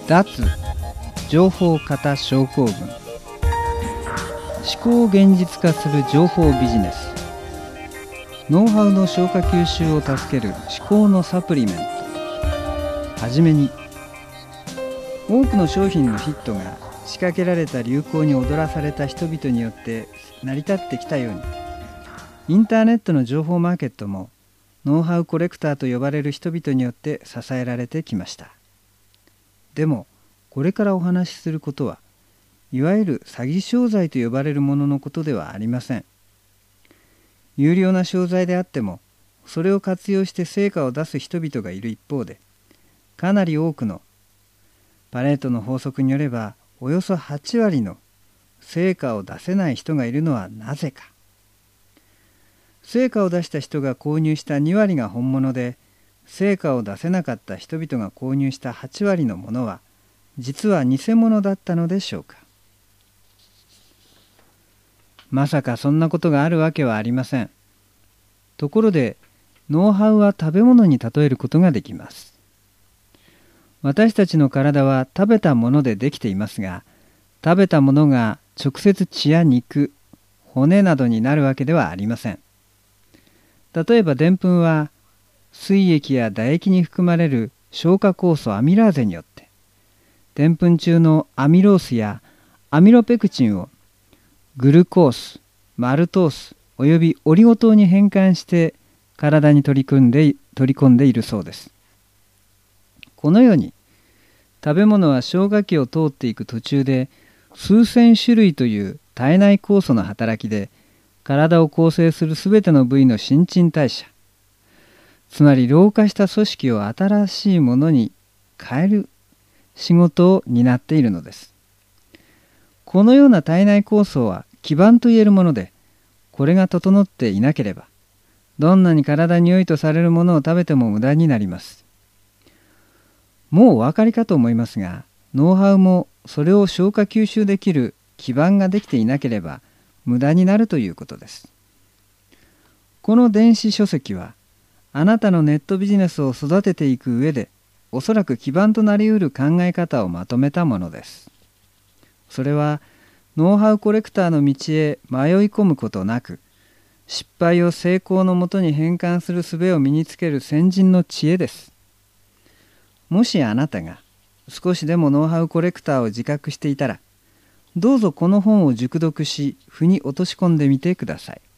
脱情報型症候群。思考を現実化する情報ビジネス。ノウハウの消化吸収を助ける思考のサプリメント。はじめに、多くの商品のヒットが仕掛けられた流行に踊らされた人々によって成り立ってきたように、インターネットの情報マーケットもノウハウコレクターと呼ばれる人々によって支えられてきました。でもこれからお話しすることは、いわゆる詐欺商材と呼ばれるもののことではありません。有料な商材であっても、それを活用して成果を出す人々がいる一方で、かなり多くのパレートの法則によれば、およそ8割の成果を出せない人がいるのはなぜか。成果を出した人が購入した2割が本物で、成果を出せなかった人々が購入した8割のものは、実は偽物だったのでしょうか。まさかそんなことがあるわけはありません。ところで、ノウハウは食べ物に例えることができます。私たちの体は食べたものでできていますが、食べたものが直接血や肉、骨などになるわけではありません。例えばでんぷんは、膵液や唾液に含まれる消化酵素アミラーゼによって、でんぷん中のアミロースやアミロペクチンをグルコース、マルトースおよびオリゴ糖に変換して体に取り込んでいるそうです。このように食べ物は消化器を通っていく途中で数千種類という体内酵素の働きで体を構成するすべての部位の新陳代謝、つまり老化した組織を新しいものに変える仕事を担っているのです。このような体内酵素は基盤といえるもので、これが整っていなければ、どんなに体に良いとされるものを食べても無駄になります。もうお分かりかと思いますが、ノウハウもそれを消化吸収できる基盤ができていなければ無駄になるということです。この電子書籍は、あなたのネットビジネスを育てていく上で、おそらく基盤となりうる考え方をまとめたものです。それは、ノウハウコレクターの道へ迷い込むことなく、失敗を成功のもとに変換する術を身につける先人の知恵です。もしあなたが少しでもノウハウコレクターを自覚していたら、どうぞこの本を熟読し、腑に落とし込んでみてください。